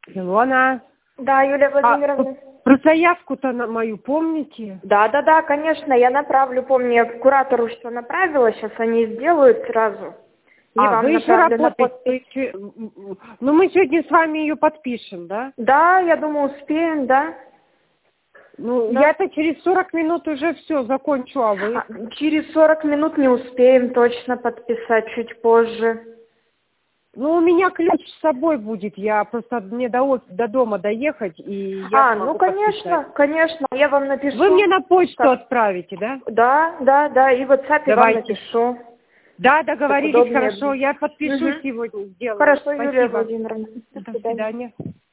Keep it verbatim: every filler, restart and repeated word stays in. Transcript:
Илона. Да, Юлия Владимировна. А, про заявку-то на мою помните? Да, да, да, конечно, я направлю, помню, я к куратору все направила, сейчас они сделают сразу. И А, вам вы еще направлю на работаете? подпись. Еще... Ну, мы сегодня с вами ее подпишем, да? Да, я думаю, успеем, да. Ну, Да. я-то через сорок минут уже все закончу, а вы? А, через сорок минут не успеем точно подписать, чуть позже. Ну, у меня ключ с собой будет, я просто мне до, до дома доехать, и я А, смогу ну, конечно, подписать. конечно, я вам напишу. Вы мне на почту Так. отправите, да? Да, да, да, и в WhatsApp вам Давайте. напишу. Да, договорились, удобнее хорошо, будет. я подпишусь Угу. сегодня, сделаю. Хорошо, Юлия Спасибо. Владимировна. До До свидания. свидания.